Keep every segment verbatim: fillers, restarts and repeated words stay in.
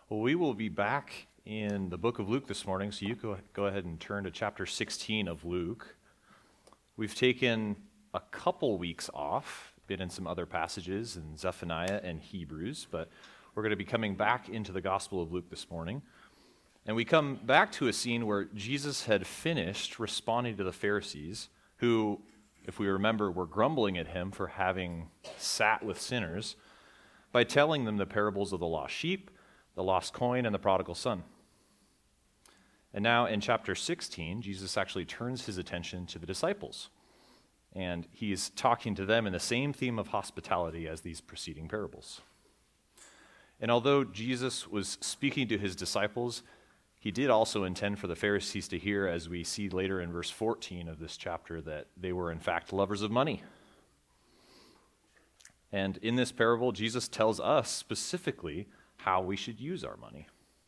Well, we will be back in the book of Luke this morning, so you go, go ahead and turn to chapter sixteen of Luke. We've taken a couple weeks off, been in some other passages in Zephaniah and Hebrews, but we're going to be coming back into the Gospel of Luke this morning. And we come back to a scene where Jesus had finished responding to the Pharisees, who, if we remember, were grumbling at him for having sat with sinners, by telling them the parables of the lost sheep, the lost coin, and the prodigal son. And now in chapter sixteen, Jesus actually turns his attention to the disciples. And he's talking to them in the same theme of hospitality as these preceding parables. And although Jesus was speaking to his disciples, he did also intend for the Pharisees to hear, as we see later in verse fourteen of this chapter, that they were in fact lovers of money. And in this parable, Jesus tells us specifically how we should use our money.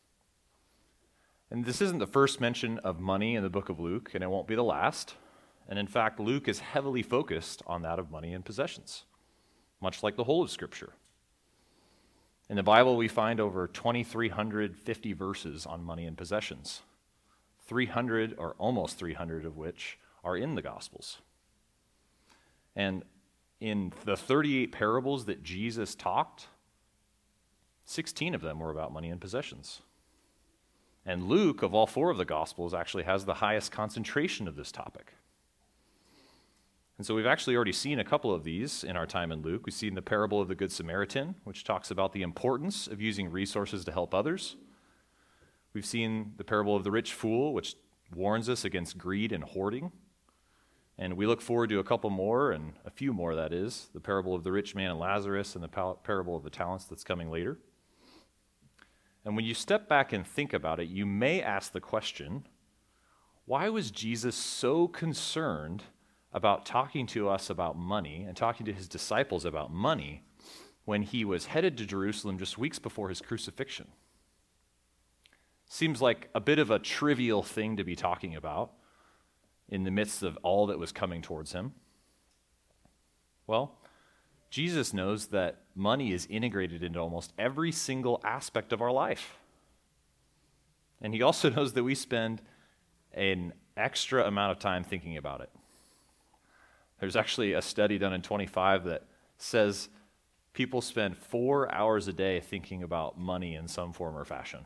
And this isn't the first mention of money in the book of Luke, and it won't be the last. And in fact, Luke is heavily focused on that of money and possessions, much like the whole of Scripture. In the Bible, we find over two thousand three hundred fifty verses on money and possessions, three hundred or almost three hundred of which are in the Gospels. And in the thirty-eight parables that Jesus talked, sixteen of them were about money and possessions. And Luke, of all four of the Gospels, actually has the highest concentration of this topic. And so we've actually already seen a couple of these in our time in Luke. We've seen the parable of the Good Samaritan, which talks about the importance of using resources to help others. We've seen the parable of the rich fool, which warns us against greed and hoarding. And we look forward to a couple more, and a few more, that is, the parable of the rich man and Lazarus and the parable of the talents that's coming later. And when you step back and think about it, you may ask the question, why was Jesus so concerned about talking to us about money and talking to his disciples about money when he was headed to Jerusalem just weeks before his crucifixion? Seems like a bit of a trivial thing to be talking about in the midst of all that was coming towards him. Well, Jesus knows that money is integrated into almost every single aspect of our life. And he also knows that we spend an extra amount of time thinking about it. There's actually a study done in twenty-five that says people spend four hours a day thinking about money in some form or fashion.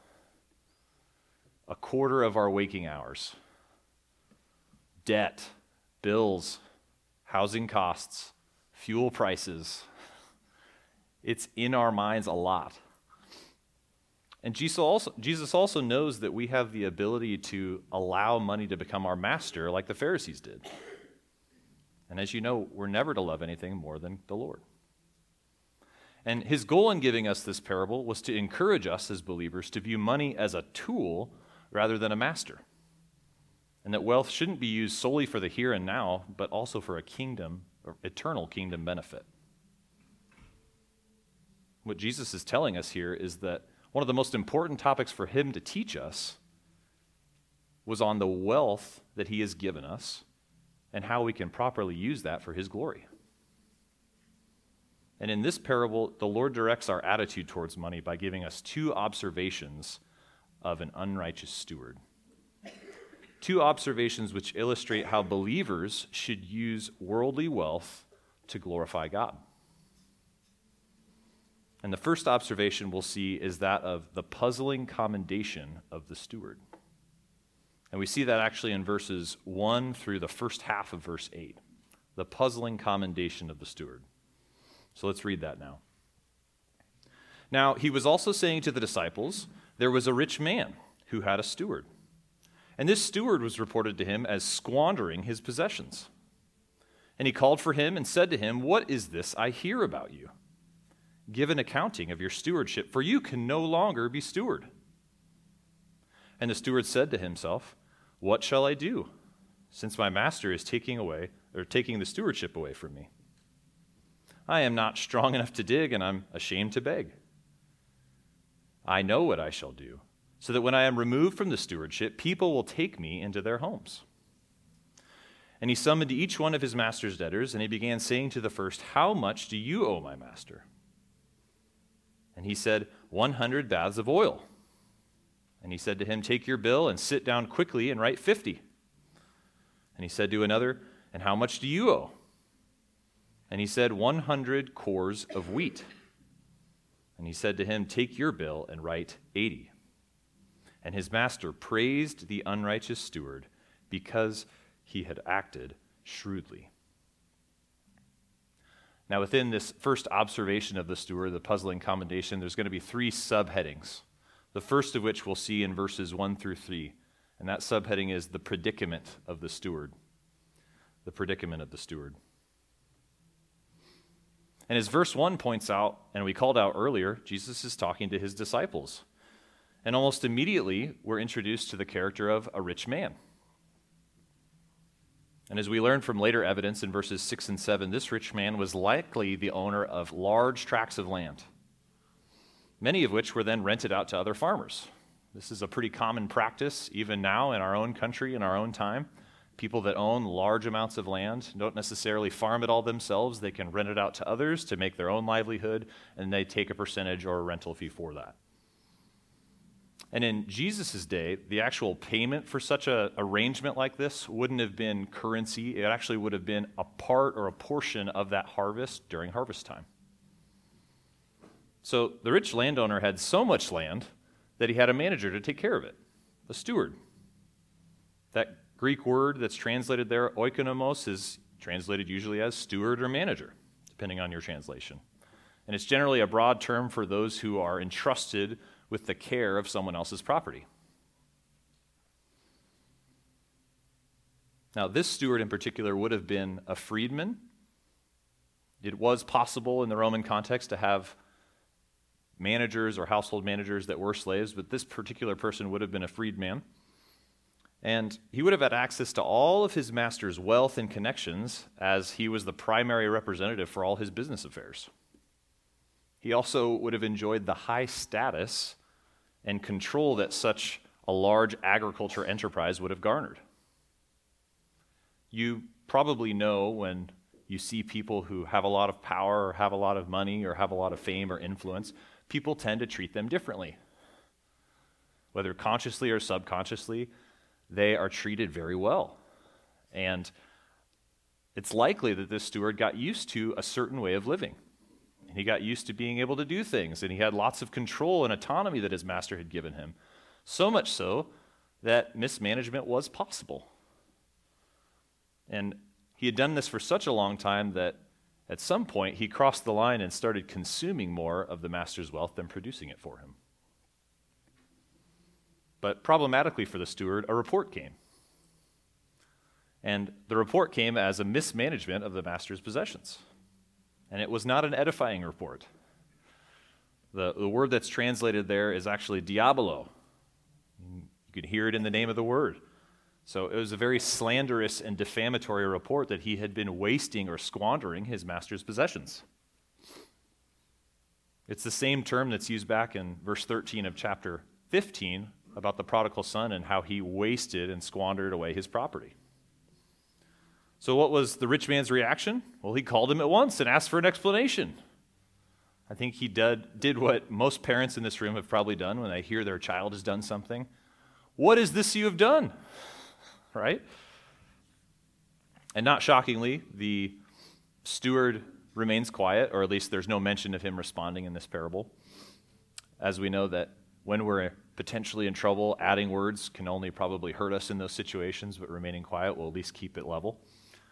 A quarter of our waking hours. Debt, bills, housing costs, fuel prices. It's in our minds a lot. And Jesus also, Jesus also knows that we have the ability to allow money to become our master like the Pharisees did. And as you know, we're never to love anything more than the Lord. And his goal in giving us this parable was to encourage us as believers to view money as a tool rather than a master. And that wealth shouldn't be used solely for the here and now, but also for a kingdom, or eternal kingdom benefit. What Jesus is telling us here is that one of the most important topics for him to teach us was on the wealth that he has given us and how we can properly use that for his glory. And in this parable, the Lord directs our attitude towards money by giving us two observations of an unrighteous steward. Two observations which illustrate how believers should use worldly wealth to glorify God. And the first observation we'll see is that of the puzzling commendation of the steward. And we see that actually in verses one through the first half of verse eight. The puzzling commendation of the steward. So let's read that now. Now, he was also saying to the disciples, there was a rich man who had a steward. And this steward was reported to him as squandering his possessions. And he called for him and said to him, "What is this I hear about you? Give an accounting of your stewardship, for you can no longer be steward." And the steward said to himself, "What shall I do, since my master is taking away or taking the stewardship away from me? I am not strong enough to dig, and I'm ashamed to beg. I know what I shall do, so that when I am removed from the stewardship, people will take me into their homes." And he summoned each one of his master's debtors, and he began saying to the first, "How much do you owe my master?" And he said, one hundred baths of oil. And he said to him, take your bill and sit down quickly and write fifty. And he said to another, and how much do you owe? And he said, one hundred cores of wheat. And he said to him, take your bill and write eighty. And his master praised the unrighteous steward because he had acted shrewdly. Now, within this first observation of the steward, the puzzling commendation, there's going to be three subheadings. The first of which we'll see in verses one through three. And that subheading is the predicament of the steward. The predicament of the steward. And as verse one points out, and we called out earlier, Jesus is talking to his disciples. And almost immediately, we're introduced to the character of a rich man. And as we learn from later evidence in verses six and seven, this rich man was likely the owner of large tracts of land, many of which were then rented out to other farmers. This is a pretty common practice even now in our own country, in our own time. People that own large amounts of land don't necessarily farm it all themselves. They can rent it out to others to make their own livelihood, and they take a percentage or a rental fee for that. And in Jesus' day, the actual payment for such an arrangement like this wouldn't have been currency. It actually would have been a part or a portion of that harvest during harvest time. So the rich landowner had so much land that he had a manager to take care of it, a steward. That Greek word that's translated there, oikonomos, is translated usually as steward or manager, depending on your translation. And it's generally a broad term for those who are entrusted with the care of someone else's property. Now, this steward in particular would have been a freedman. It was possible in the Roman context to have managers or household managers that were slaves, but this particular person would have been a freedman. And he would have had access to all of his master's wealth and connections, as he was the primary representative for all his business affairs. He also would have enjoyed the high status and control that such a large agriculture enterprise would have garnered. You probably know when you see people who have a lot of power or have a lot of money or have a lot of fame or influence, people tend to treat them differently. Whether consciously or subconsciously, they are treated very well. And it's likely that this steward got used to a certain way of living. And he got used to being able to do things, and he had lots of control and autonomy that his master had given him. So much so that mismanagement was possible. And he had done this for such a long time that at some point he crossed the line and started consuming more of the master's wealth than producing it for him. But problematically for the steward, a report came. And the report came as a mismanagement of the master's possessions. And it was not an edifying report. The, the word that's translated there is actually diabolo. You can hear it in the name of the word. So it was a very slanderous and defamatory report that he had been wasting or squandering his master's possessions. It's the same term that's used back in verse thirteen of chapter fifteen about the prodigal son and how he wasted and squandered away his property. So what was the rich man's reaction? Well, he called him at once and asked for an explanation. I think he did, did what most parents in this room have probably done when they hear their child has done something. What is this you have done? Right? And not shockingly, the steward remains quiet, or at least there's no mention of him responding in this parable. As we know that when we're potentially in trouble, adding words can only probably hurt us in those situations, but remaining quiet will at least keep it level.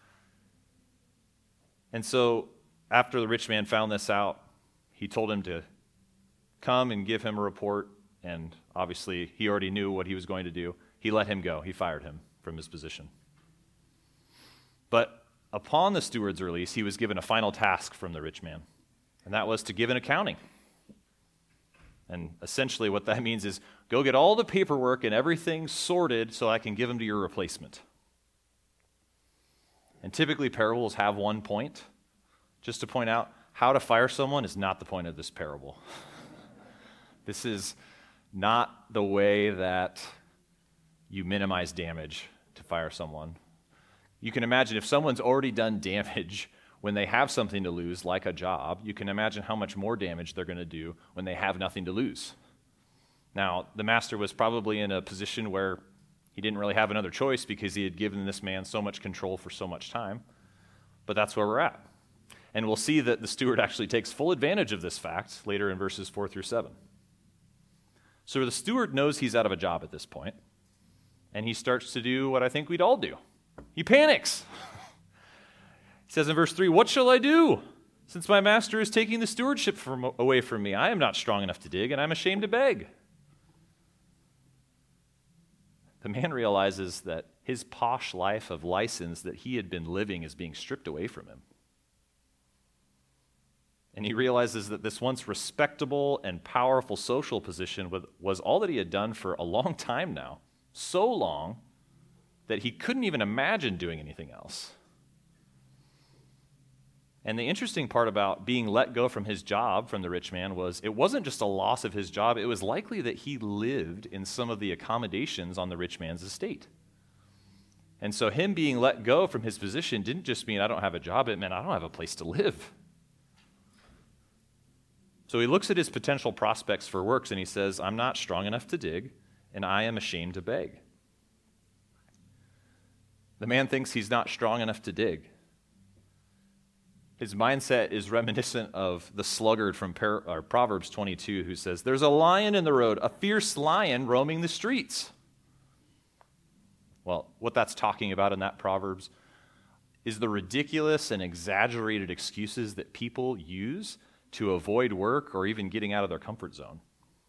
And so after the rich man found this out, he told him to come and give him a report, and obviously he already knew what he was going to do. He let him go. He fired him from his position. But upon the steward's release, he was given a final task from the rich man, and that was to give an accounting. And essentially what that means is go get all the paperwork and everything sorted so I can give them to your replacement. And typically parables have one point. Just to point out, how to fire someone is not the point of this parable. This is not the way that you minimize damage to fire someone. You can imagine if someone's already done damage, when they have something to lose, like a job, you can imagine how much more damage they're going to do when they have nothing to lose. Now, the master was probably in a position where he didn't really have another choice because he had given this man so much control for so much time, but that's where we're at. And we'll see that the steward actually takes full advantage of this fact later in verses four through seven. So the steward knows he's out of a job at this point, and he starts to do what I think we'd all do. He panics. He says in verse three, "What shall I do? Since my master is taking the stewardship from, away from me, I am not strong enough to dig, and I'm ashamed to beg." The man realizes that his posh life of license that he had been living is being stripped away from him. And he realizes that this once respectable and powerful social position was all that he had done for a long time now, so long that he couldn't even imagine doing anything else. And the interesting part about being let go from his job from the rich man was it wasn't just a loss of his job, it was likely that he lived in some of the accommodations on the rich man's estate. And so him being let go from his position didn't just mean I don't have a job, it meant I don't have a place to live. So he looks at his potential prospects for works and he says, I'm not strong enough to dig, and I am ashamed to beg. The man thinks he's not strong enough to dig. His mindset is reminiscent of the sluggard from Par- or Proverbs twenty-two who says, "There's a lion in the road, a fierce lion roaming the streets." Well, what that's talking about in that Proverbs is the ridiculous and exaggerated excuses that people use to avoid work or even getting out of their comfort zone.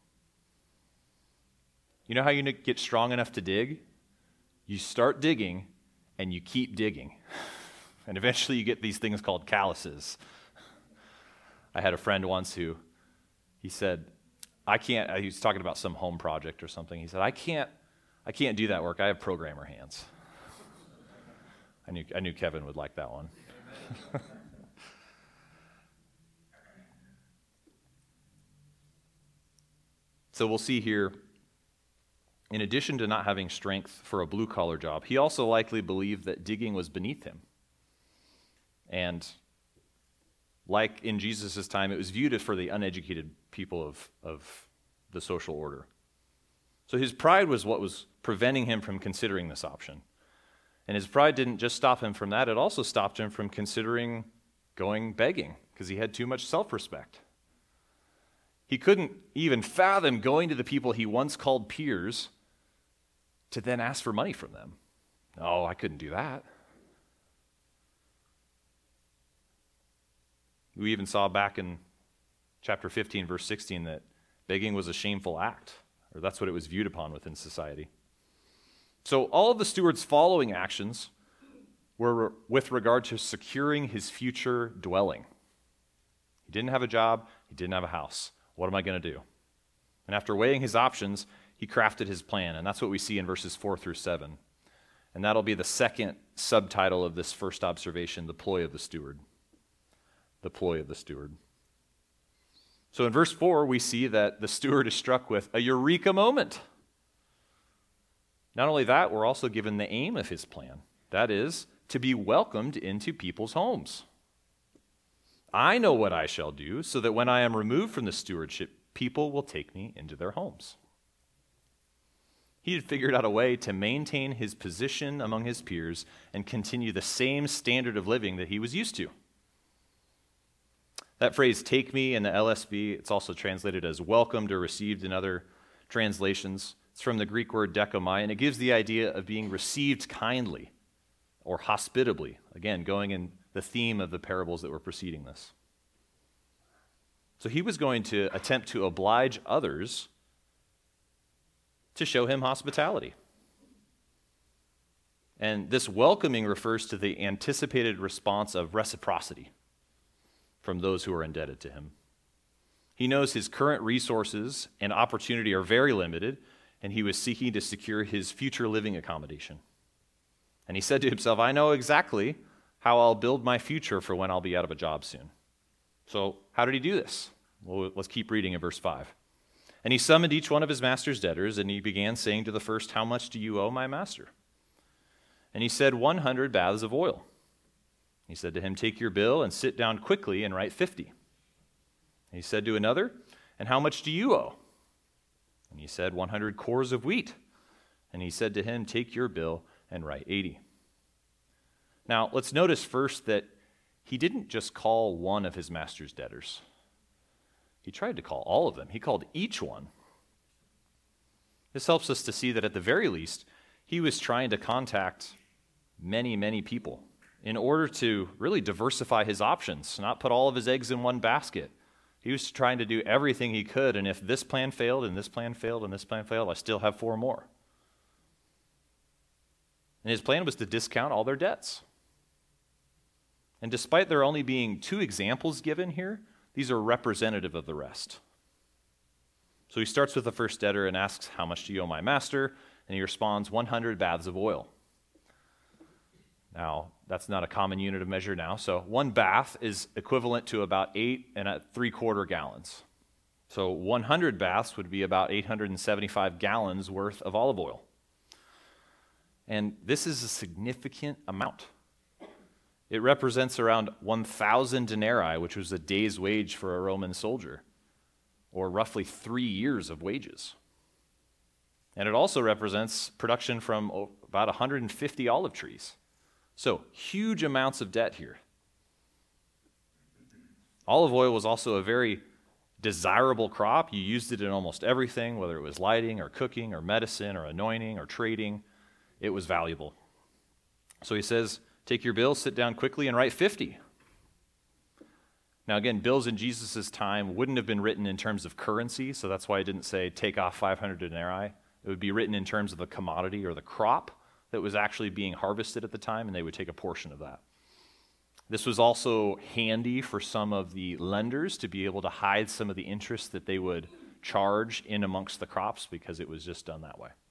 You know how you get strong enough to dig? You start digging and you keep digging. And eventually you get these things called calluses. I had a friend once who, he said, I can't, he was talking about some home project or something. He said, I can't, I can't do that work. I have programmer hands. I knew, I knew Kevin would like that one. So we'll see here, in addition to not having strength for a blue-collar job, he also likely believed that digging was beneath him. And like in Jesus' time, it was viewed for the uneducated people of, of the social order. So his pride was what was preventing him from considering this option. And his pride didn't just stop him from that, it also stopped him from considering going begging, because he had too much self-respect. He couldn't even fathom going to the people he once called peers to then ask for money from them. No, I couldn't do that. We even saw back in chapter fifteen, verse sixteen, that begging was a shameful act, or that's what it was viewed upon within society. So all of the steward's following actions were with regard to securing his future dwelling. He didn't have a job, he didn't have a house. What am I going to do? And after weighing his options, he crafted his plan, and that's what we see in verses four through seven. And that'll be the second subtitle of this first observation, the ploy of the steward. The ploy of the steward. So in verse four, we see that the steward is struck with a eureka moment. Not only that, we're also given the aim of his plan. That is, to be welcomed into people's homes. I know what I shall do, so that when I am removed from the stewardship, people will take me into their homes. He had figured out a way to maintain his position among his peers and continue the same standard of living that he was used to. That phrase, take me, in the L S B, it's also translated as welcomed or received in other translations. It's from the Greek word dekomai, and it gives the idea of being received kindly or hospitably. Again, going in the theme of the parables that were preceding this. So he was going to attempt to oblige others to show him hospitality. And this welcoming refers to the anticipated response of reciprocity from those who are indebted to him. He knows his current resources and opportunity are very limited, and he was seeking to secure his future living accommodation. And he said to himself, I know exactly how I'll build my future for when I'll be out of a job soon. So how did he do this? Well, let's keep reading in verse five. And he summoned each one of his master's debtors, and he began saying to the first, how much do you owe my master? And he said, one hundred baths of oil. He said to him, "Take your bill and sit down quickly and write fifty." He said to another, "And how much do you owe?" And he said, one hundred cores of wheat. And he said to him, "Take your bill and write eighty." Now, let's notice first that he didn't just call one of his master's debtors. He tried to call all of them. He called each one. This helps us to see that at the very least, he was trying to contact many, many people in order to really diversify his options, not put all of his eggs in one basket. He was trying to do everything he could, and if this plan failed, and this plan failed, and this plan failed, I still have four more. And his plan was to discount all their debts. And despite there only being two examples given here, these are representative of the rest. So he starts with the first debtor and asks, "How much do you owe my master?" And he responds, one hundred baths of oil. Now, that's not a common unit of measure now. So one bath is equivalent to about eight and a three quarter gallons. So one hundred baths would be about eight hundred seventy-five gallons worth of olive oil. And this is a significant amount. It represents around one thousand denarii, which was a day's wage for a Roman soldier, or roughly three years of wages. And it also represents production from about one hundred fifty olive trees. So, huge amounts of debt here. Olive oil was also a very desirable crop. You used it in almost everything, whether it was lighting or cooking or medicine or anointing or trading. It was valuable. So he says, "Take your bill, sit down quickly, and write fifty." Now again, bills in Jesus' time wouldn't have been written in terms of currency, so that's why it didn't say take off five hundred denarii. It would be written in terms of the commodity or the crop that was actually being harvested at the time, and they would take a portion of that. This was also handy for some of the lenders to be able to hide some of the interest that they would charge in amongst the crops because it was just done that way.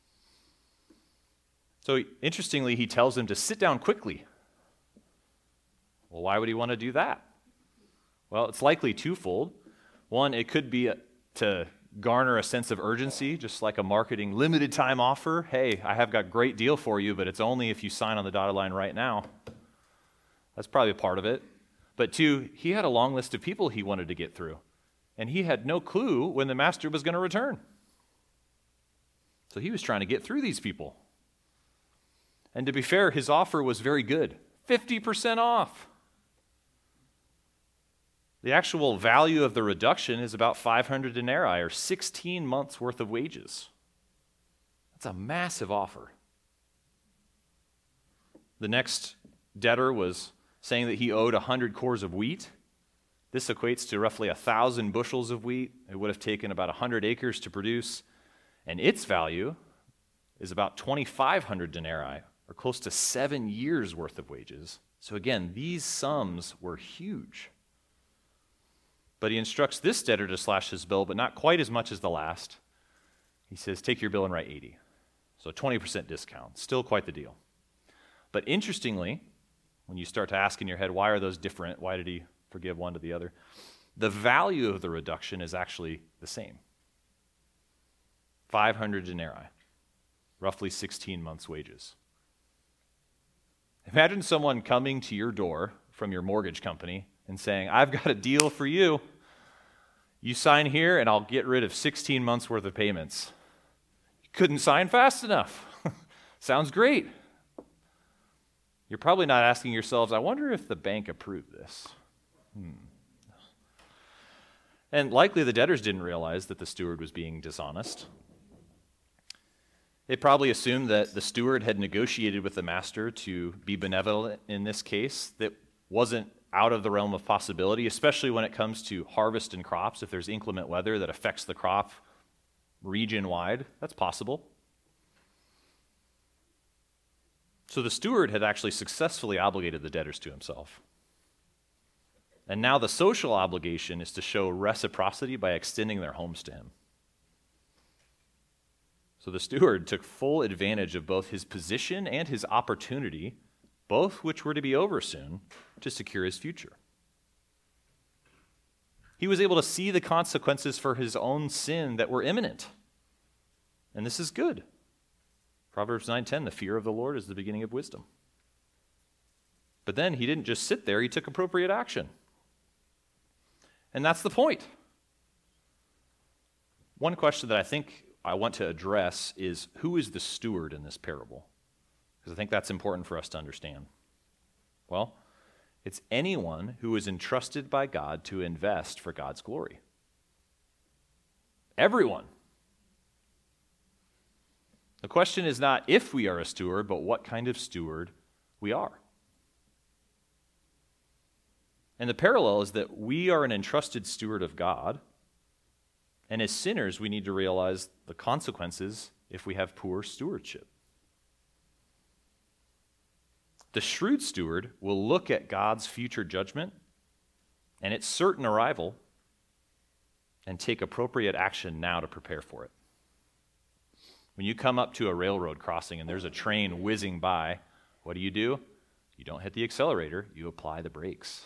So interestingly, he tells them to sit down quickly. Well, why would he want to do that? Well, it's likely twofold. One, it could be a, to garner a sense of urgency, just like a marketing limited time offer. Hey, I have got a great deal for you, but it's only if you sign on the dotted line right now. That's probably a part of it. But two, he had a long list of people he wanted to get through, and he had no clue when the master was going to return. So he was trying to get through these people. And to be fair, his offer was very good. fifty percent off. The actual value of the reduction is about five hundred denarii, or sixteen months' worth of wages. That's a massive offer. The next debtor was saying that he owed one hundred cores of wheat. This equates to roughly one thousand bushels of wheat. It would have taken about one hundred acres to produce, and its value is about twenty-five hundred denarii, or close to seven years' worth of wages. So again, these sums were huge. But he instructs this debtor to slash his bill, but not quite as much as the last. He says, "Take your bill and write eighty." So twenty percent discount, still quite the deal. But interestingly, when you start to ask in your head, why are those different? Why did he forgive one to the other? The value of the reduction is actually the same. five hundred denarii, roughly sixteen months' wages. Imagine someone coming to your door from your mortgage company and saying, "I've got a deal for you. You sign here and I'll get rid of sixteen months worth of payments." You couldn't sign fast enough. Sounds great. You're probably not asking yourselves, I wonder if the bank approved this. Hmm. And likely the debtors didn't realize that the steward was being dishonest. They probably assumed that the steward had negotiated with the master to be benevolent in this case. That wasn't out of the realm of possibility, especially when it comes to harvest and crops. If there's inclement weather that affects the crop region-wide, that's possible. So the steward had actually successfully obligated the debtors to himself. And now the social obligation is to show reciprocity by extending their homes to him. So the steward took full advantage of both his position and his opportunity, both which were to be over soon, to secure his future. He was able to see the consequences for his own sin that were imminent. And this is good. Proverbs nine ten, the fear of the Lord is the beginning of wisdom. But then he didn't just sit there, he took appropriate action. And that's the point. One question that I think I want to address is, who is the steward in this parable? Because I think that's important for us to understand. Well, it's anyone who is entrusted by God to invest for God's glory. Everyone. The question is not if we are a steward, but what kind of steward we are. And the parallel is that we are an entrusted steward of God, and as sinners, we need to realize the consequences if we have poor stewardship. The shrewd steward will look at God's future judgment and its certain arrival and take appropriate action now to prepare for it. When you come up to a railroad crossing and there's a train whizzing by, what do you do? You don't hit the accelerator, you apply the brakes.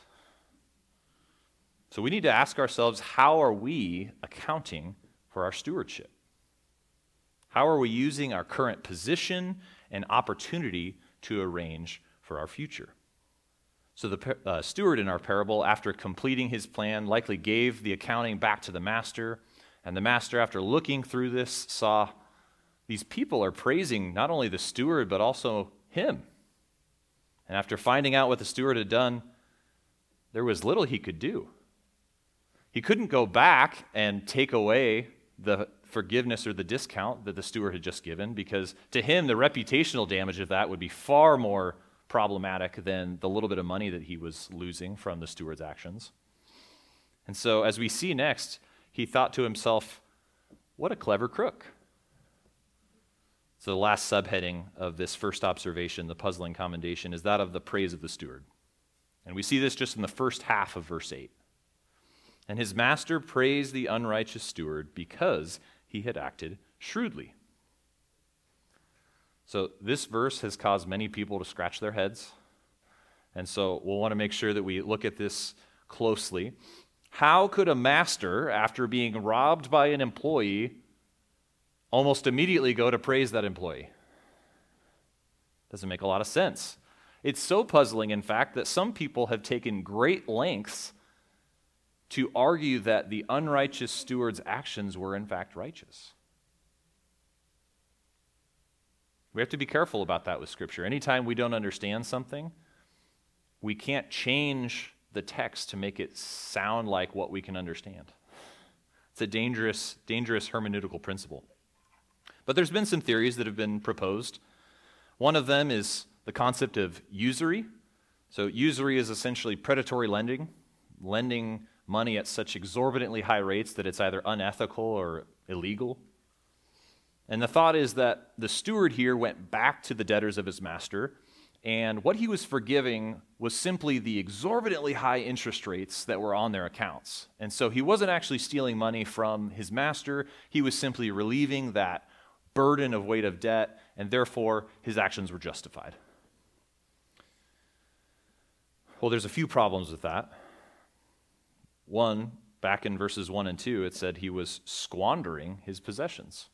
So we need to ask ourselves, how are we accounting for our stewardship? How are we using our current position and opportunity to arrange for our future? So the uh, steward in our parable, after completing his plan, likely gave the accounting back to the master, and the master, after looking through this, saw these people are praising not only the steward, but also him. And after finding out what the steward had done, there was little he could do. He couldn't go back and take away the forgiveness or the discount that the steward had just given, because to him, the reputational damage of that would be far more problematic than the little bit of money that he was losing from the steward's actions. And so, as we see next, he thought to himself, what a clever crook. So the last subheading of this first observation, the puzzling commendation, is that of the praise of the steward. And we see this just in the first half of verse eight. And his master praised the unrighteous steward because he had acted shrewdly. So this verse has caused many people to scratch their heads. And so we'll want to make sure that we look at this closely. How could a master, after being robbed by an employee, almost immediately go to praise that employee? Doesn't make a lot of sense. It's so puzzling, in fact, that some people have taken great lengths to argue that the unrighteous steward's actions were in fact righteous. We have to be careful about that with Scripture. Anytime we don't understand something, we can't change the text to make it sound like what we can understand. It's a dangerous, dangerous hermeneutical principle. But there's been some theories that have been proposed. One of them is the concept of usury. So usury is essentially predatory lending, lending money at such exorbitantly high rates that it's either unethical or illegal. And the thought is that the steward here went back to the debtors of his master, and what he was forgiving was simply the exorbitantly high interest rates that were on their accounts. And so he wasn't actually stealing money from his master, he was simply relieving that burden of weight of debt, and therefore his actions were justified. Well, there's a few problems with that. One, back in verses one and two, it said he was squandering his possessions.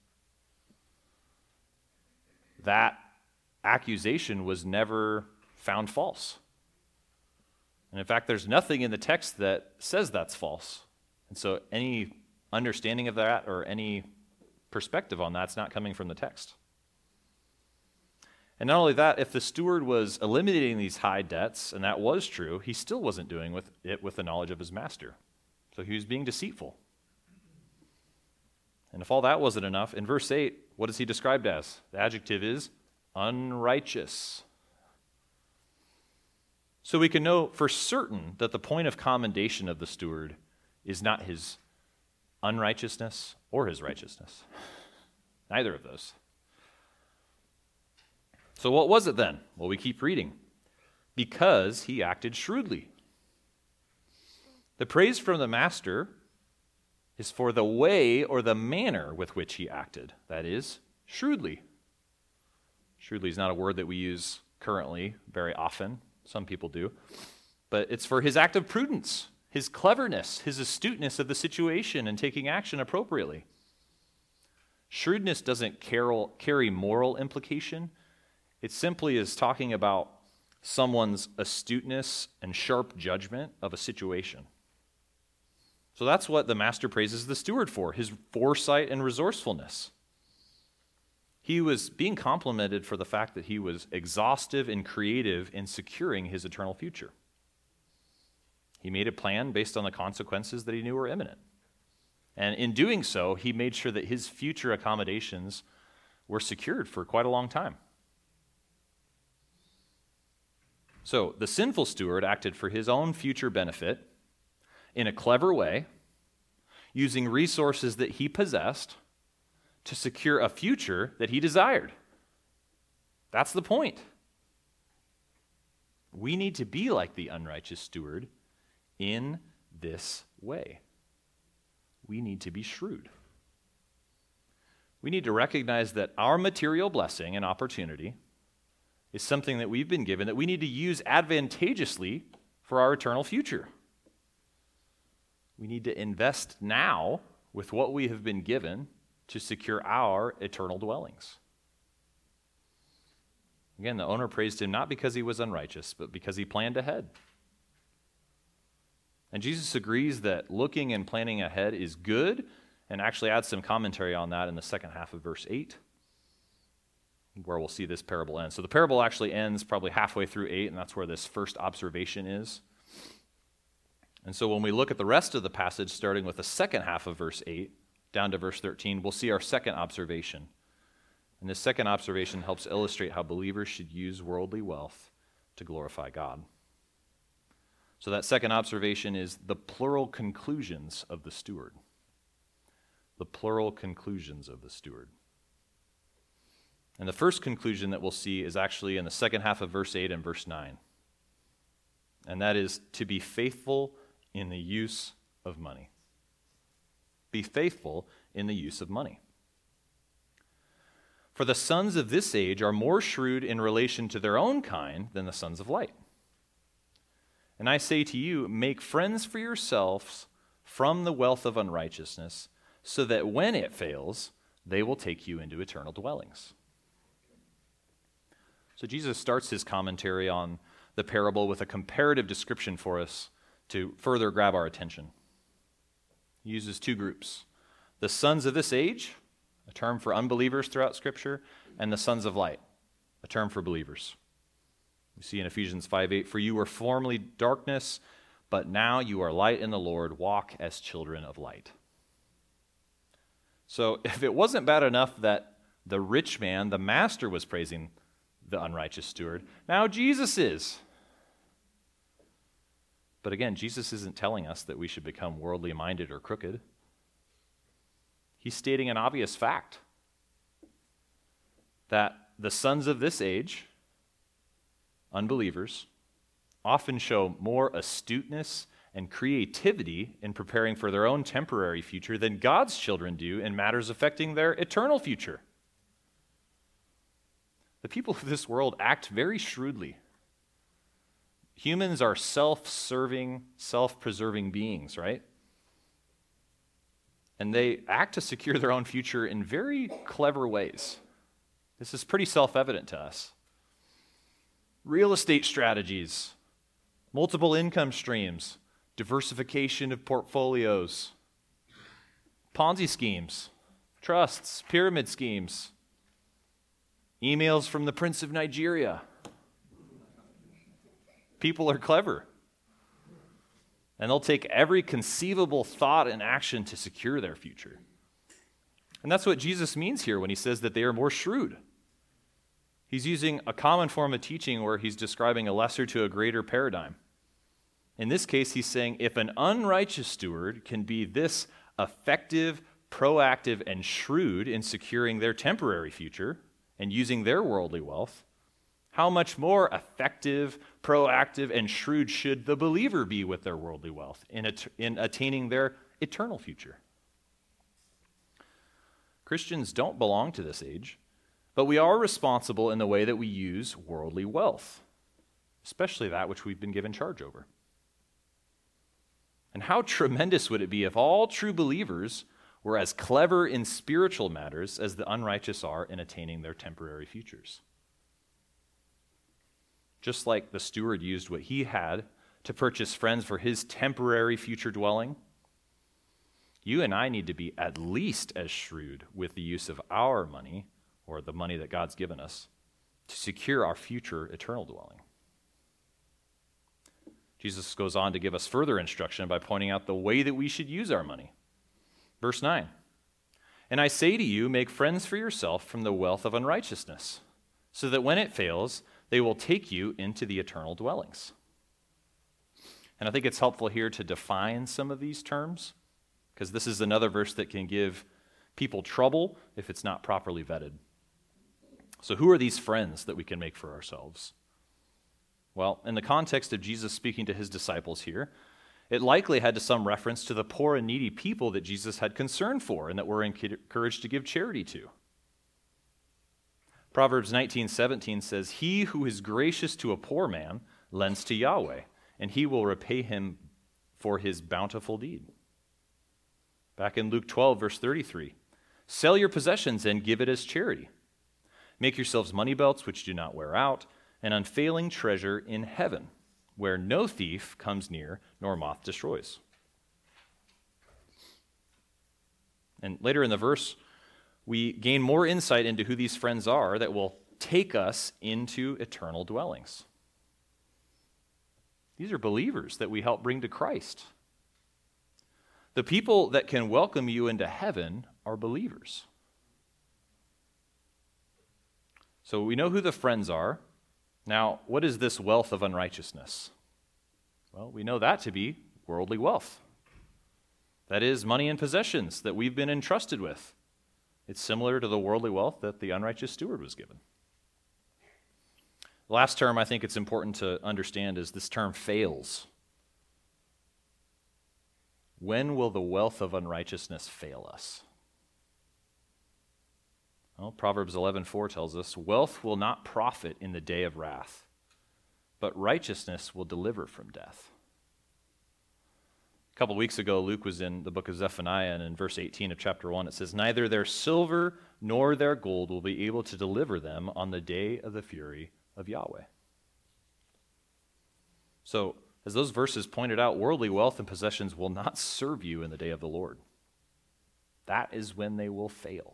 That accusation was never found false. And in fact, there's nothing in the text that says that's false. And so any understanding of that or any perspective on that's not coming from the text. And not only that, if the steward was eliminating these high debts, and that was true, he still wasn't doing with it with the knowledge of his master. So he was being deceitful. And if all that wasn't enough, in verse eight, what is he described as? The adjective is unrighteous. So we can know for certain that the point of commendation of the steward is not his unrighteousness or his righteousness. Neither of those. So what was it then? Well, we keep reading. Because he acted shrewdly. The praise from the master is for the way or the manner with which he acted. That is, shrewdly. Shrewdly is not a word that we use currently very often. Some people do. But it's for his act of prudence, his cleverness, his astuteness of the situation and taking action appropriately. Shrewdness doesn't carry moral implication. It simply is talking about someone's astuteness and sharp judgment of a situation. So that's what the master praises the steward for, his foresight and resourcefulness. He was being complimented for the fact that he was exhaustive and creative in securing his eternal future. He made a plan based on the consequences that he knew were imminent. And in doing so, he made sure that his future accommodations were secured for quite a long time. So the sinful steward acted for his own future benefit in a clever way, using resources that he possessed to secure a future that he desired. That's the point. We need to be like the unrighteous steward in this way. We need to be shrewd. We need to recognize that our material blessing and opportunity is something that we've been given that we need to use advantageously for our eternal future. We need to invest now with what we have been given to secure our eternal dwellings. Again, the owner praised him not because he was unrighteous, but because he planned ahead. And Jesus agrees that looking and planning ahead is good, and actually adds some commentary on that in the second half of verse eight, where we'll see this parable end. So the parable actually ends probably halfway through eight, and that's where this first observation is. And so when we look at the rest of the passage, starting with the second half of verse eight, down to verse thirteen, we'll see our second observation. And this second observation helps illustrate how believers should use worldly wealth to glorify God. So that second observation is the plural conclusions of the steward. The plural conclusions of the steward. And the first conclusion that we'll see is actually in the second half of verse eight and verse nine. And that is to be faithful in the use of money. Be faithful in the use of money. For the sons of this age are more shrewd in relation to their own kind than the sons of light. And I say to you, make friends for yourselves from the wealth of unrighteousness, so that when it fails, they will take you into eternal dwellings. So Jesus starts his commentary on the parable with a comparative description for us to further grab our attention. He uses two groups: the sons of this age, a term for unbelievers throughout Scripture, and the sons of light, a term for believers. We see in Ephesians five eight, for you were formerly darkness, but now you are light in the Lord. Walk as children of light. So if it wasn't bad enough that the rich man, the master, was praising the unrighteous steward, now Jesus is. But again, Jesus isn't telling us that we should become worldly minded or crooked. He's stating an obvious fact that the sons of this age, unbelievers, often show more astuteness and creativity in preparing for their own temporary future than God's children do in matters affecting their eternal future. The people of this world act very shrewdly. Humans are self-serving, self-preserving beings, right? And they act to secure their own future in very clever ways. This is pretty self-evident to us. Real estate strategies, multiple income streams, diversification of portfolios, Ponzi schemes, trusts, pyramid schemes, emails from the Prince of Nigeria. People are clever. And they'll take every conceivable thought and action to secure their future. And that's what Jesus means here when he says that they are more shrewd. He's using a common form of teaching where he's describing a lesser to a greater paradigm. In this case, he's saying if an unrighteous steward can be this effective, proactive, and shrewd in securing their temporary future and using their worldly wealth, how much more effective, proactive, and shrewd should the believer be with their worldly wealth in, at- in attaining their eternal future? Christians don't belong to this age, but we are responsible in the way that we use worldly wealth, especially that which we've been given charge over. And how tremendous would it be if all true believers were as clever in spiritual matters as the unrighteous are in attaining their temporary futures? Just like the steward used what he had to purchase friends for his temporary future dwelling, you and I need to be at least as shrewd with the use of our money, or the money that God's given us, to secure our future eternal dwelling. Jesus goes on to give us further instruction by pointing out the way that we should use our money. Verse nine, "And I say to you, make friends for yourself from the wealth of unrighteousness, so that when it fails, they will take you into the eternal dwellings." And I think it's helpful here to define some of these terms, because this is another verse that can give people trouble if it's not properly vetted. So who are these friends that we can make for ourselves? Well, in the context of Jesus speaking to his disciples here, it likely had to some reference to the poor and needy people that Jesus had concern for and that we're encouraged to give charity to. Proverbs nineteen seventeen says, "He who is gracious to a poor man lends to Yahweh, and he will repay him for his bountiful deed." Back in Luke twelve, verse thirty-three, "Sell your possessions and give it as charity. Make yourselves money belts which do not wear out, an unfailing treasure in heaven, where no thief comes near nor moth destroys." And later in the verse, we gain more insight into who these friends are that will take us into eternal dwellings. These are believers that we help bring to Christ. The people that can welcome you into heaven are believers. So we know who the friends are. Now, what is this wealth of unrighteousness? Well, we know that to be worldly wealth. That is money and possessions that we've been entrusted with. It's similar to the worldly wealth that the unrighteous steward was given. The last term I think it's important to understand is this term fails. When will the wealth of unrighteousness fail us? Well, Proverbs eleven four tells us, "Wealth will not profit in the day of wrath, but righteousness will deliver from death." A couple weeks ago, Luke was in the book of Zephaniah, and in verse eighteen of chapter one, it says, "Neither their silver nor their gold will be able to deliver them on the day of the fury of Yahweh." So, as those verses pointed out, worldly wealth and possessions will not serve you in the day of the Lord. That is when they will fail.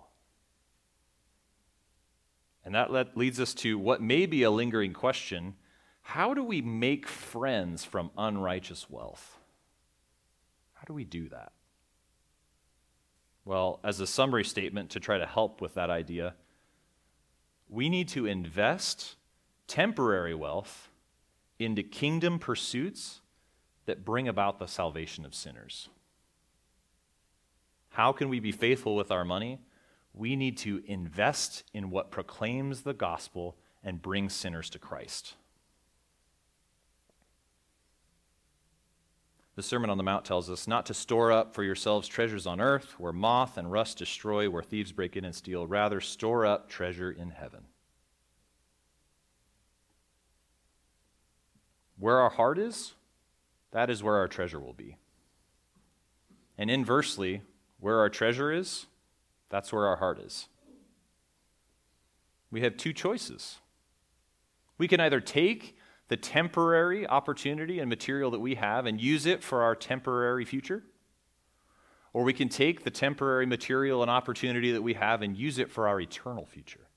And that leads us to what may be a lingering question: how do we make friends from unrighteous wealth? How do we do that? Well, as a summary statement to try to help with that idea, we need to invest temporary wealth into kingdom pursuits that bring about the salvation of sinners. How can we be faithful with our money? We need to invest in what proclaims the gospel and brings sinners to Christ. The Sermon on the Mount tells us not to store up for yourselves treasures on earth, where moth and rust destroy, where thieves break in and steal. Rather, store up treasure in heaven. Where our heart is, that is where our treasure will be. And inversely, where our treasure is, that's where our heart is. We have two choices. We can either take the temporary opportunity and material that we have and use it for our temporary future, or we can take the temporary material and opportunity that we have and use it for our eternal future.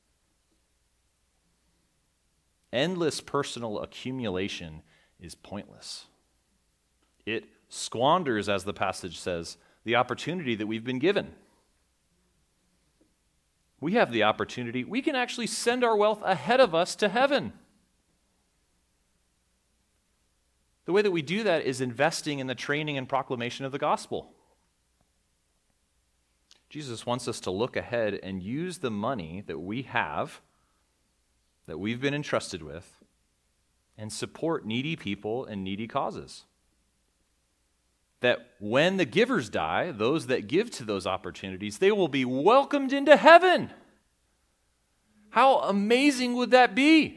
Endless personal accumulation is pointless. It squanders, as the passage says, the opportunity that we've been given. We have the opportunity. We can actually send our wealth ahead of us to heaven. The way that we do that is investing in the training and proclamation of the gospel. Jesus wants us to look ahead and use the money that we have, that we've been entrusted with, and support needy people and needy causes. That when the givers die, those that give to those opportunities, they will be welcomed into heaven. How amazing would that be?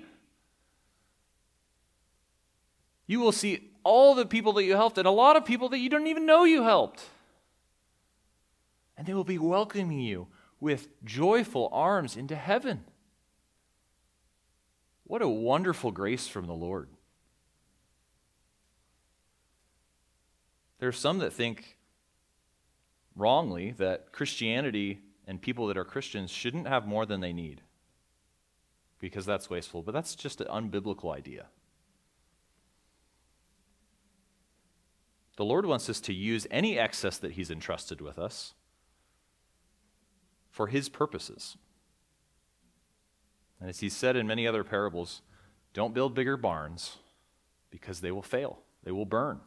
You will see all the people that you helped and a lot of people that you don't even know you helped. And they will be welcoming you with joyful arms into heaven. What a wonderful grace from the Lord. There are some that think wrongly that Christianity and people that are Christians shouldn't have more than they need because that's wasteful, but that's just an unbiblical idea. The Lord wants us to use any excess that he's entrusted with us for his purposes. And as he said in many other parables, don't build bigger barns because they will fail. They will burn.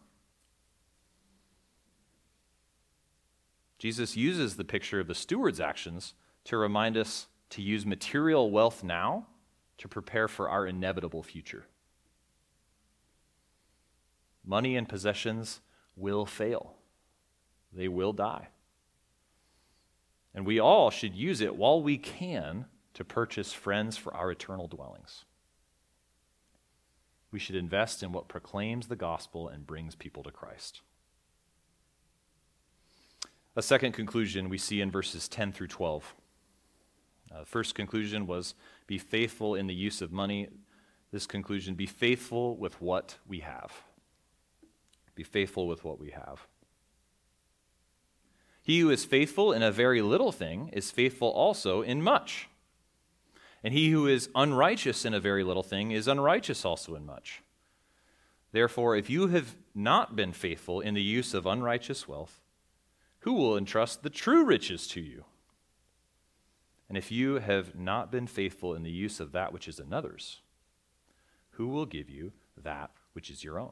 Jesus uses the picture of the steward's actions to remind us to use material wealth now to prepare for our inevitable future. Money and possessions will fail. They will die. And we all should use it while we can to purchase friends for our eternal dwellings. We should invest in what proclaims the gospel and brings people to Christ. A second conclusion we see in verses ten through twelve. Uh, the first conclusion was, be faithful in the use of money. This conclusion, be faithful with what we have. Be faithful with what we have. He who is faithful in a very little thing is faithful also in much. And he who is unrighteous in a very little thing is unrighteous also in much. Therefore, if you have not been faithful in the use of unrighteous wealth, who will entrust the true riches to you? And if you have not been faithful in the use of that which is another's, who will give you that which is your own?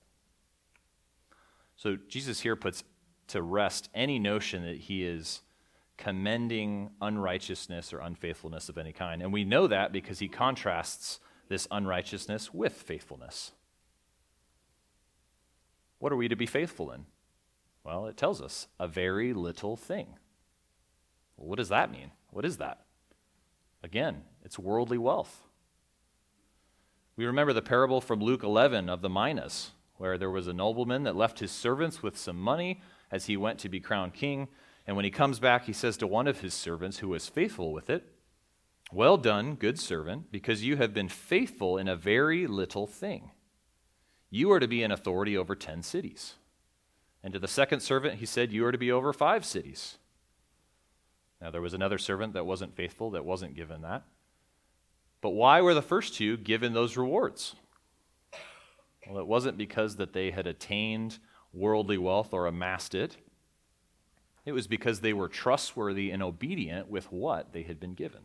So Jesus here puts to rest any notion that he is commending unrighteousness or unfaithfulness of any kind. And we know that because he contrasts this unrighteousness with faithfulness. What are we to be faithful in? Well, it tells us a very little thing. Well, what does that mean? What is that? Again, it's worldly wealth. We remember the parable from Luke eleven of the minas, where there was a nobleman that left his servants with some money as he went to be crowned king. And when he comes back, he says to one of his servants who was faithful with it, well done, good servant, because you have been faithful in a very little thing. You are to be an authority over ten cities. And to the second servant, he said, you are to be over five cities. Now, there was another servant that wasn't faithful, that wasn't given that. But why were the first two given those rewards? Well, it wasn't because that they had attained worldly wealth or amassed it. It was because they were trustworthy and obedient with what they had been given.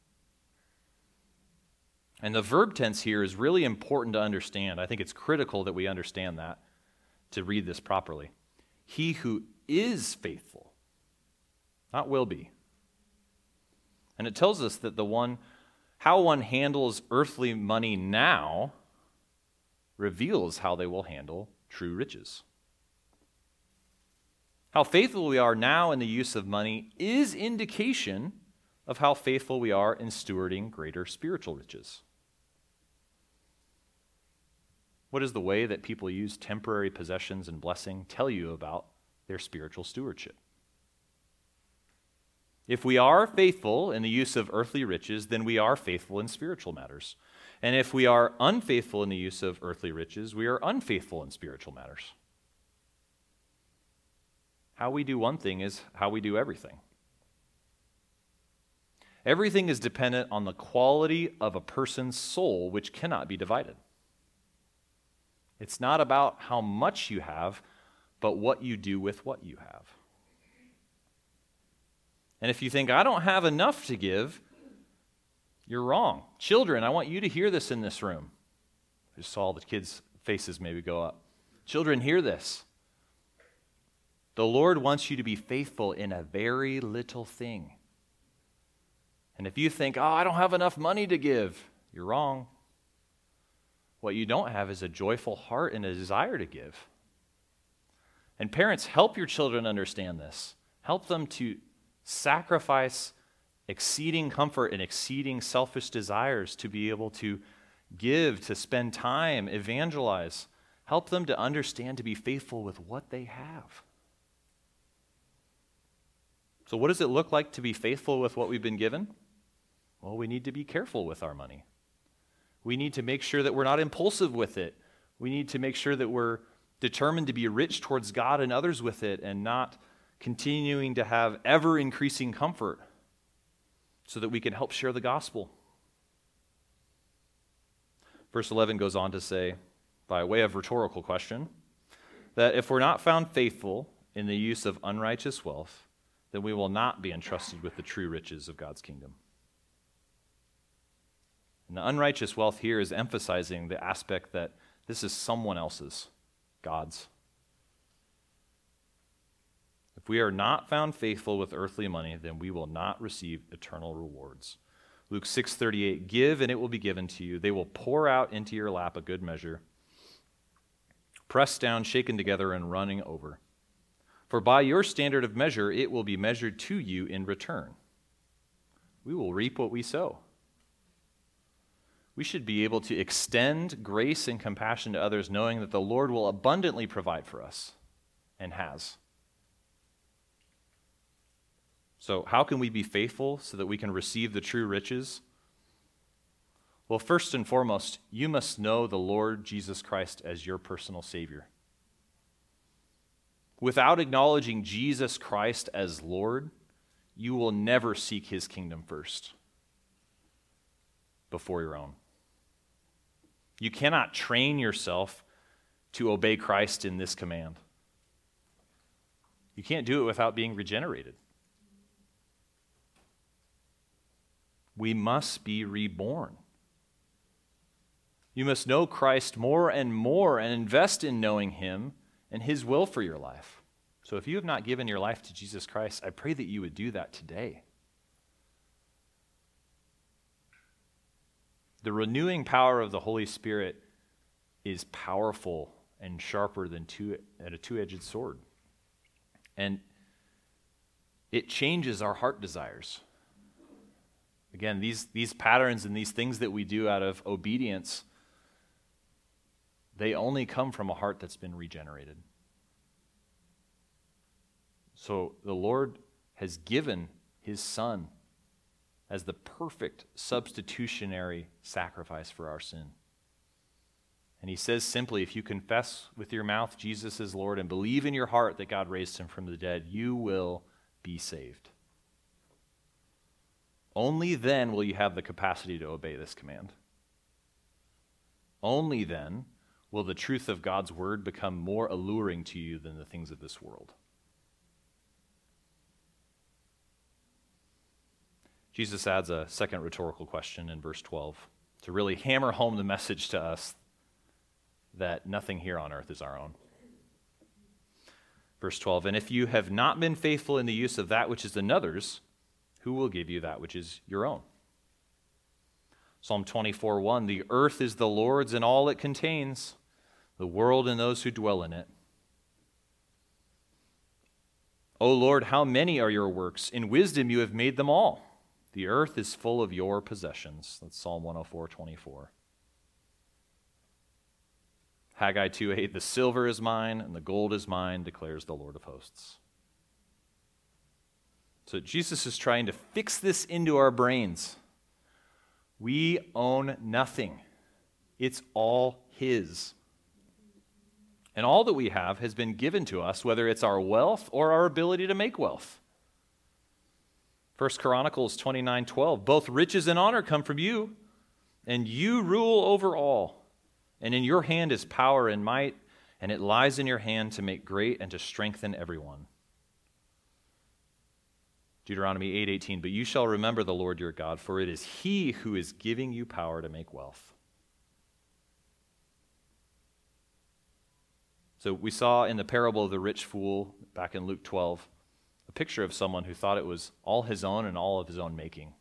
And the verb tense here is really important to understand. I think it's critical that we understand that to read this properly. He who is faithful, not will be. And it tells us that the one, how one handles earthly money now reveals how they will handle true riches. How faithful we are now in the use of money is indication of how faithful we are in stewarding greater spiritual riches. What is the way that people use temporary possessions and blessing tell you about their spiritual stewardship? If we are faithful in the use of earthly riches, then we are faithful in spiritual matters. And if we are unfaithful in the use of earthly riches, we are unfaithful in spiritual matters. How we do one thing is how we do everything. Everything is dependent on the quality of a person's soul, which cannot be divided. It's not about how much you have, but what you do with what you have. And if you think, I don't have enough to give, you're wrong. Children, I want you to hear this in this room. I just saw the kids' faces maybe go up. Children, hear this. The Lord wants you to be faithful in a very little thing. And if you think, oh, I don't have enough money to give, you're wrong. What you don't have is a joyful heart and a desire to give. And parents, help your children understand this. Help them to sacrifice exceeding comfort and exceeding selfish desires to be able to give, to spend time, evangelize. Help them to understand to be faithful with what they have. So what does it look like to be faithful with what we've been given? Well, we need to be careful with our money. We need to make sure that we're not impulsive with it. We need to make sure that we're determined to be rich towards God and others with it and not continuing to have ever-increasing comfort so that we can help share the gospel. Verse eleven goes on to say, by way of rhetorical question, that if we're not found faithful in the use of unrighteous wealth, then we will not be entrusted with the true riches of God's kingdom. And the unrighteous wealth here is emphasizing the aspect that this is someone else's, God's. If we are not found faithful with earthly money, then we will not receive eternal rewards. Luke six thirty-eight, give and it will be given to you. They will pour out into your lap a good measure, pressed down, shaken together, and running over. For by your standard of measure, it will be measured to you in return. We will reap what we sow. We should be able to extend grace and compassion to others, knowing that the Lord will abundantly provide for us, and has. So how can we be faithful so that we can receive the true riches? Well, first and foremost, you must know the Lord Jesus Christ as your personal Savior. Without acknowledging Jesus Christ as Lord, you will never seek his kingdom first before your own. You cannot train yourself to obey Christ in this command. You can't do it without being regenerated. We must be reborn. You must know Christ more and more and invest in knowing him and his will for your life. So if you have not given your life to Jesus Christ, I pray that you would do that today. The renewing power of the Holy Spirit is powerful and sharper than two, than a two-edged sword. And it changes our heart desires. Again, these, these patterns and these things that we do out of obedience, they only come from a heart that's been regenerated. So the Lord has given his Son as the perfect substitutionary sacrifice for our sin. And he says simply, if you confess with your mouth Jesus is Lord and believe in your heart that God raised him from the dead, you will be saved. Only then will you have the capacity to obey this command. Only then will the truth of God's word become more alluring to you than the things of this world. Jesus adds a second rhetorical question in verse twelve to really hammer home the message to us that nothing here on earth is our own. Verse twelve, and if you have not been faithful in the use of that which is another's, who will give you that which is your own? Psalm twenty-four one, the earth is the Lord's and all it contains, the world and those who dwell in it. O Lord, how many are your works? In wisdom you have made them all. The earth is full of your possessions. That's Psalm one oh four twenty-four. Haggai two eight, the silver is mine and the gold is mine, declares the Lord of hosts. So Jesus is trying to fix this into our brains. We own nothing. It's all his. And all that we have has been given to us, whether it's our wealth or our ability to make wealth. First Chronicles twenty-nine twelve, both riches and honor come from you, and you rule over all. And in your hand is power and might, and it lies in your hand to make great and to strengthen everyone. Deuteronomy eight eighteen, but you shall remember the Lord your God, for it is he who is giving you power to make wealth. So we saw in the parable of the rich fool back in Luke twelve, a picture of someone who thought it was all his own and all of his own making.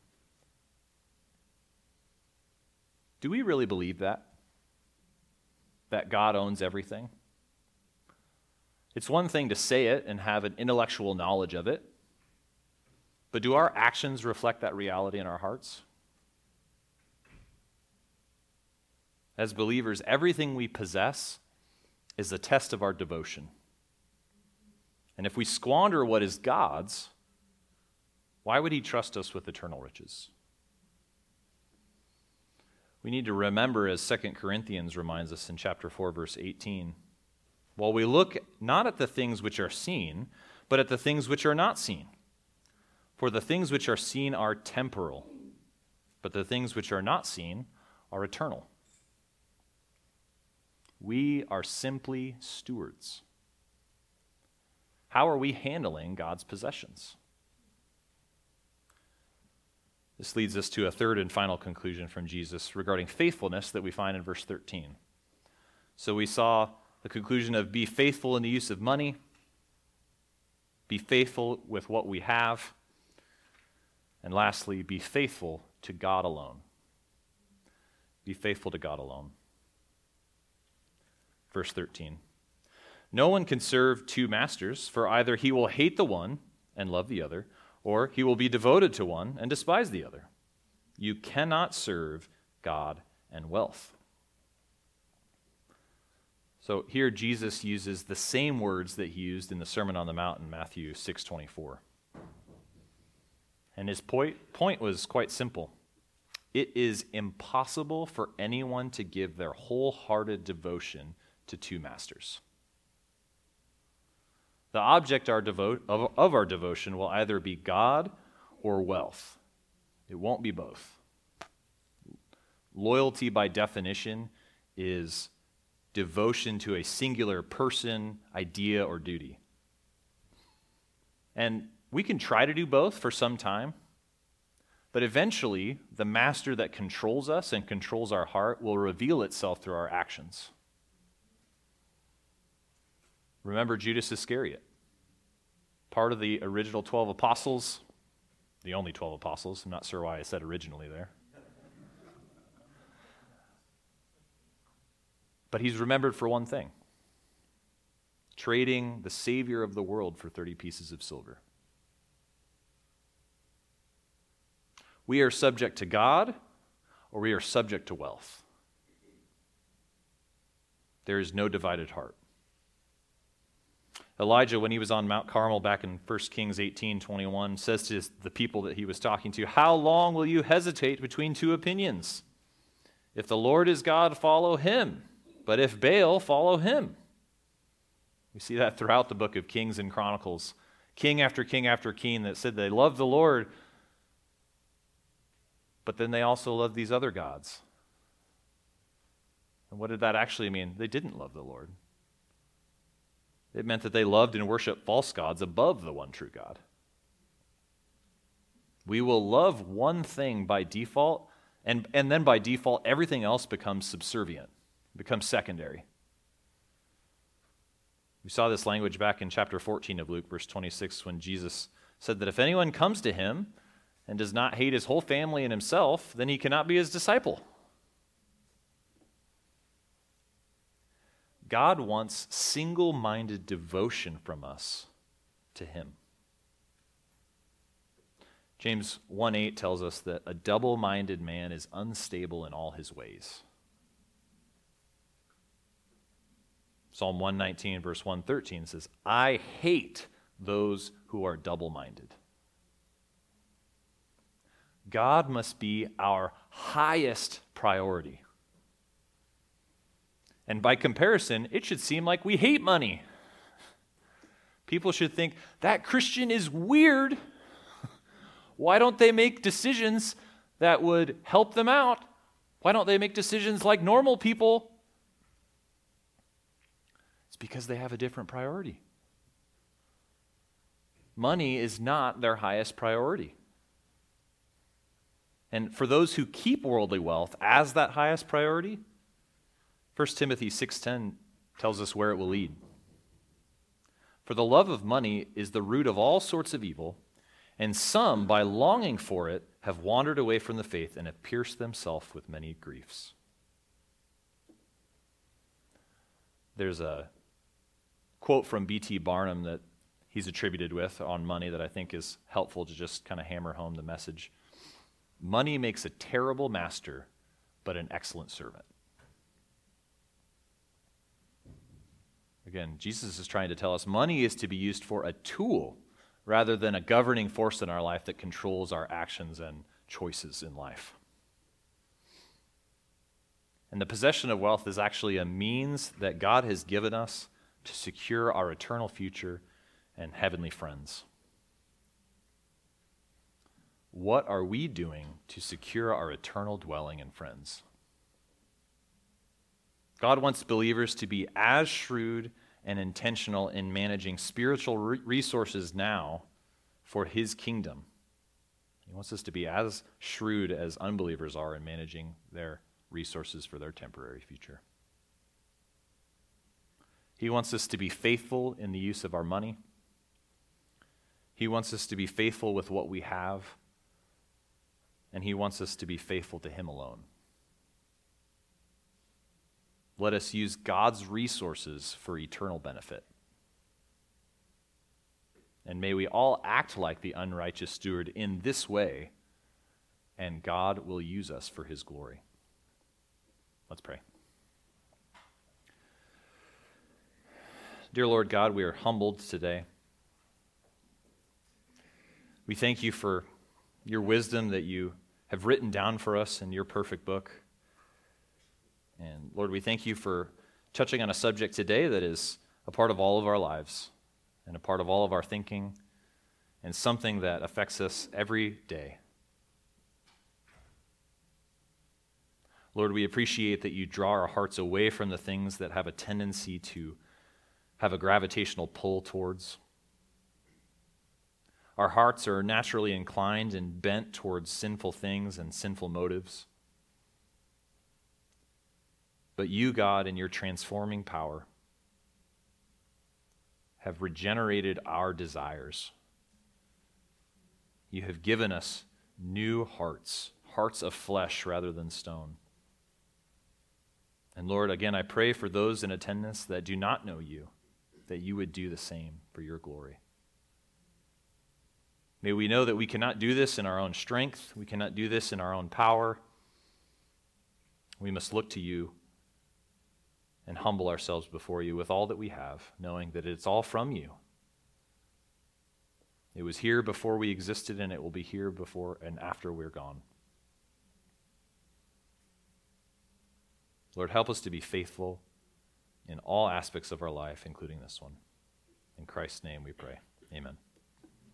Do we really believe that? That God owns everything? It's one thing to say it and have an intellectual knowledge of it, but do our actions reflect that reality in our hearts? As believers, everything we possess is a test of our devotion. And if we squander what is God's, why would he trust us with eternal riches? We need to remember, as Second Corinthians reminds us in chapter four, verse eighteen, while we look not at the things which are seen, but at the things which are not seen. For the things which are seen are temporal, but the things which are not seen are eternal. We are simply stewards. How are we handling God's possessions? This leads us to a third and final conclusion from Jesus regarding faithfulness that we find in verse thirteen. So we saw the conclusion of be faithful in the use of money, be faithful with what we have, and lastly, be faithful to God alone. Be faithful to God alone. Verse thirteen. No one can serve two masters, for either he will hate the one and love the other, or he will be devoted to one and despise the other. You cannot serve God and wealth. So here Jesus uses the same words that he used in the Sermon on the Mount in Matthew six twenty-four. And his point, point was quite simple. It is impossible for anyone to give their wholehearted devotion to two masters. The object our devo- of, of our devotion will either be God or wealth. It won't be both. Loyalty, by definition, is devotion to a singular person, idea, or duty. And we can try to do both for some time, but eventually, the master that controls us and controls our heart will reveal itself through our actions. Remember Judas Iscariot, part of the original twelve apostles, the only twelve apostles. I'm not sure why I said originally there. But he's remembered for one thing: trading the Savior of the world for thirty pieces of silver. We are subject to God, or we are subject to wealth. There is no divided heart. Elijah, when he was on Mount Carmel back in First Kings eighteen twenty-one, says to the people that he was talking to, "How long will you hesitate between two opinions? If the Lord is God, follow him. But if Baal, follow him." We see that throughout the book of Kings and Chronicles. King after king after king that said they loved the Lord, but then they also loved these other gods. And what did that actually mean? They didn't love the Lord. It meant that they loved and worshiped false gods above the one true God. We will love one thing by default, and, and then by default, everything else becomes subservient, becomes secondary. We saw this language back in chapter fourteen of Luke, verse twenty-six, when Jesus said that if anyone comes to him and does not hate his whole family and himself, then he cannot be his disciple. God wants single-minded devotion from us to him. James one eight tells us that a double-minded man is unstable in all his ways. Psalm one nineteen, verse one thirteen says, "I hate those who are double-minded." God must be our highest priority. And by comparison, it should seem like we hate money. People should think, that Christian is weird. Why don't they make decisions that would help them out? Why don't they make decisions like normal people? It's because they have a different priority. Money is not their highest priority. And for those who keep worldly wealth as that highest priority, First Timothy six ten tells us where it will lead. For the love of money is the root of all sorts of evil, and some, by longing for it, have wandered away from the faith and have pierced themselves with many griefs. There's a quote from B T Barnum that he's attributed with on money that I think is helpful to just kind of hammer home the message. Money makes a terrible master, but an excellent servant. Again, Jesus is trying to tell us money is to be used for a tool rather than a governing force in our life that controls our actions and choices in life. And the possession of wealth is actually a means that God has given us to secure our eternal future and heavenly friends. What are we doing to secure our eternal dwelling and friends? God wants believers to be as shrewd and intentional in managing spiritual re- resources now for his kingdom. He wants us to be as shrewd as unbelievers are in managing their resources for their temporary future. He wants us to be faithful in the use of our money. He wants us to be faithful with what we have. And he wants us to be faithful to him alone. Let us use God's resources for eternal benefit. And may we all act like the unrighteous steward in this way, and God will use us for his glory. Let's pray. Dear Lord God, we are humbled today. We thank you for your wisdom that you have written down for us in your perfect book. And Lord, we thank you for touching on a subject today that is a part of all of our lives and a part of all of our thinking and something that affects us every day. Lord, we appreciate that you draw our hearts away from the things that have a tendency to have a gravitational pull towards. Our hearts are naturally inclined and bent towards sinful things and sinful motives. But you, God, in your transforming power, have regenerated our desires. You have given us new hearts, hearts of flesh rather than stone. And Lord, again, I pray for those in attendance that do not know you, that you would do the same for your glory. May we know that we cannot do this in our own strength. We cannot do this in our own power. We must look to you and humble ourselves before you with all that we have, knowing that it's all from you. It was here before we existed, and it will be here before and after we're gone. Lord, help us to be faithful in all aspects of our life, including this one. In Christ's name we pray. Amen.